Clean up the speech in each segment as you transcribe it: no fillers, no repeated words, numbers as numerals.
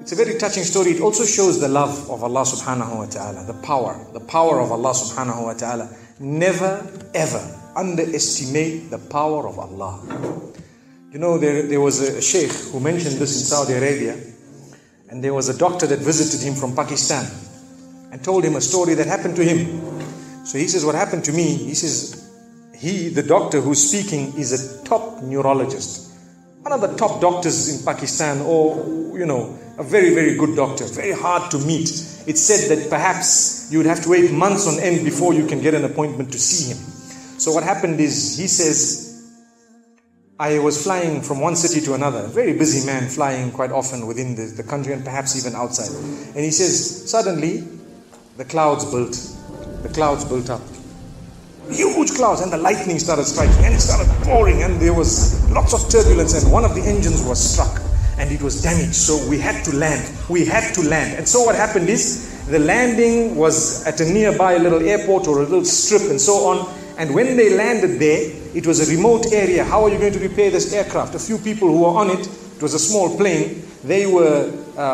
It's a very touching story. It also shows the love of Allah subhanahu wa ta'ala, the power of Allah subhanahu wa ta'ala. Never ever underestimate the power of Allah. You know, there was a sheikh who mentioned this in Saudi Arabia, and there was a doctor that visited him from Pakistan and told him a story that happened to him. So he says, what happened to me? He says, the doctor who's speaking is a top neurologist, one of the top doctors in Pakistan, or, a very, very good doctor, very hard to meet. It's said that perhaps you would have to wait months on end before you can get an appointment to see him. So what happened is, he says, I was flying from one city to another, a very busy man, flying quite often within the country and perhaps even outside. And he says, suddenly, the clouds built up. Huge clouds, and the lightning started striking, and it started pouring, and there was lots of turbulence, and one of the engines was struck, and it was damaged. So we had to land. And so what happened is, the landing was at a nearby little airport or a little strip and so on. And when they landed there, it was a remote area. How are you going to repair this aircraft? A few people who were on it, it was a small plane, they were,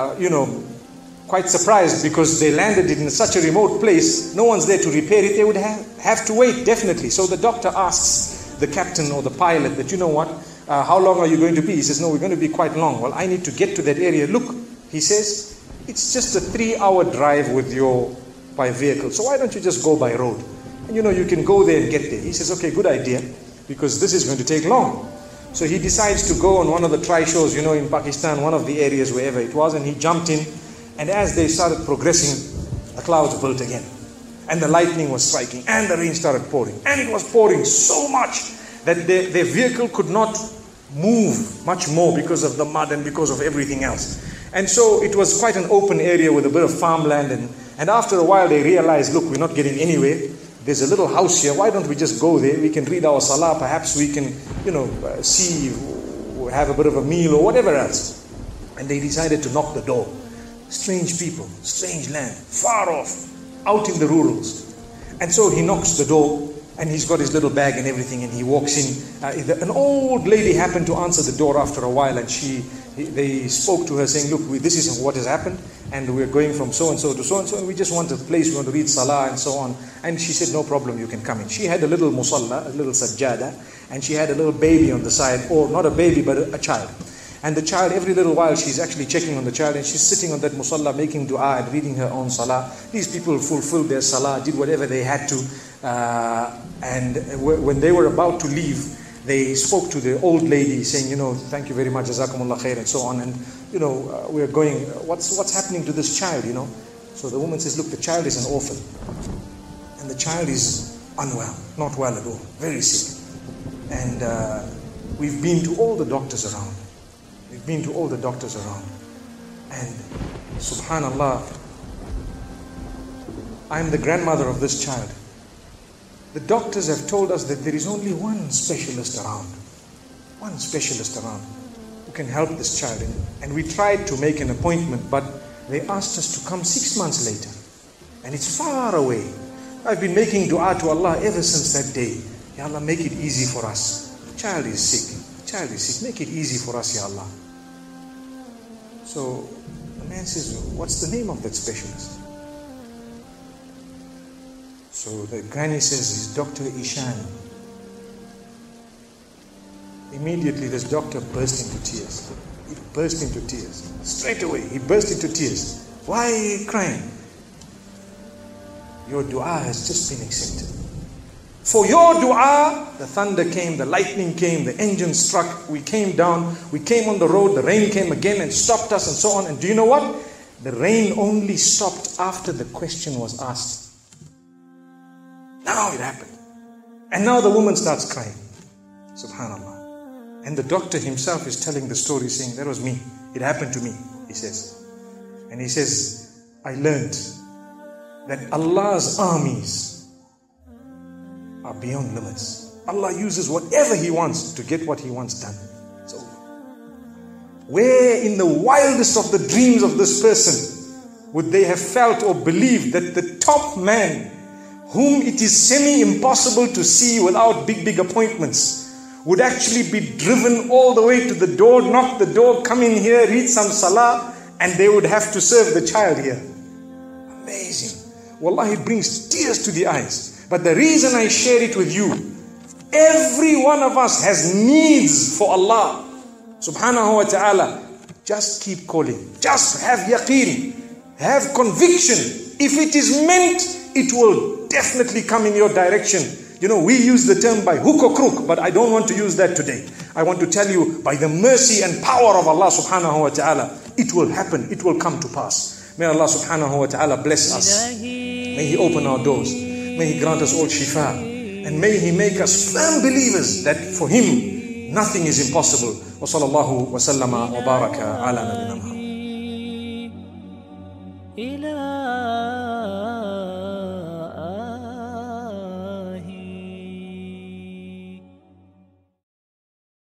quite surprised because they landed it in such a remote place. No one's there to repair it. They would have to wait, definitely. So the doctor asks the captain or the pilot that, how long are you going to be? He says, no, we're going to be quite long. Well, I need to get to that area. Look, he says, it's just a 3-hour drive by vehicle. So why don't you just go by road? And you can go there and get there. He says, okay, good idea, because this is going to take long. So he decides to go on one of the tri-shows, in Pakistan, one of the areas, wherever it was, and he jumped in. And as they started progressing, the clouds built again. And the lightning was striking, and the rain started pouring. And it was pouring so much that their vehicle could not move much more because of the mud and because of everything else. And so it was quite an open area with a bit of farmland. And after a while, they realized, look, we're not getting anywhere. There's a little house here. Why don't we just go there? We can read our salah. Perhaps we can, see, have a bit of a meal or whatever else. And they decided to knock the door. Strange people, strange land, far off, out in the rurals. And so he knocks the door, and he's got his little bag and everything, and he walks in. An old lady happened to answer the door after a while, and they spoke to her saying, look, this is what has happened, and we're going from so-and-so to so-and-so, and we just want a place, we want to read salah and so on. And she said, no problem, you can come in. She had a little musalla, a little sajjada, and she had a little baby on the side, or not a baby, but a child. And the child, every little while, she's actually checking on the child, and she's sitting on that musalla, making dua and reading her own salah. These people fulfilled their salah, did whatever they had to. And when they were about to leave, they spoke to the old lady saying, thank you very much, jazakumullah khair, and so on. And, we're going, what's happening to this child, So the woman says, look, the child is an orphan. And the child is unwell, not well at all, very sick. And we've been to all the doctors around. And subhanallah, I'm the grandmother of this child. The doctors have told us that there is only one specialist around who can help this child. And we tried to make an appointment, but they asked us to come 6 months later. And it's far away. I've been making dua to Allah ever since that day. Ya Allah, make it easy for us. The child is sick. Make it easy for us, Ya Allah. So the man says, what's the name of that specialist? So the granny says, he's Dr. Ishan. Immediately this doctor burst into tears. Straight away, he burst into tears. Why are you crying? Your dua has just been accepted. For your dua, the thunder came, the lightning came, the engine struck, we came down, we came on the road, the rain came again and stopped us and so on. And do you know what? The rain only stopped after the question was asked. Now it happened. And now the woman starts crying. Subhanallah. And the doctor himself is telling the story, saying, that was me. It happened to me, he says. And he says, I learned that Allah's armies are beyond limits. Allah uses whatever He wants to get what He wants done. So, where in the wildest of the dreams of this person would they have felt or believed that the top man, whom it is semi-impossible to see without big appointments, would actually be driven all the way to the door, knock the door, come in here, read some salah, and they would have to serve the child here. Amazing. Wallahi, it brings tears to the eyes. But the reason I share it with you, every one of us has needs for Allah subhanahu wa ta'ala. Just keep calling. Just have yaqeen. Have conviction. If it is meant, it will definitely come in your direction. You know, we use the term by hook or crook, but I don't want to use that today. I want to tell you, by the mercy and power of Allah subhanahu wa ta'ala, it will happen. It will come to pass. May Allah subhanahu wa ta'ala bless us. May He open our doors. May He grant us all shifa. And may He make us firm believers that for Him, nothing is impossible. Wa sallallahu wa sallama wa baraka ala nabina Muhammad.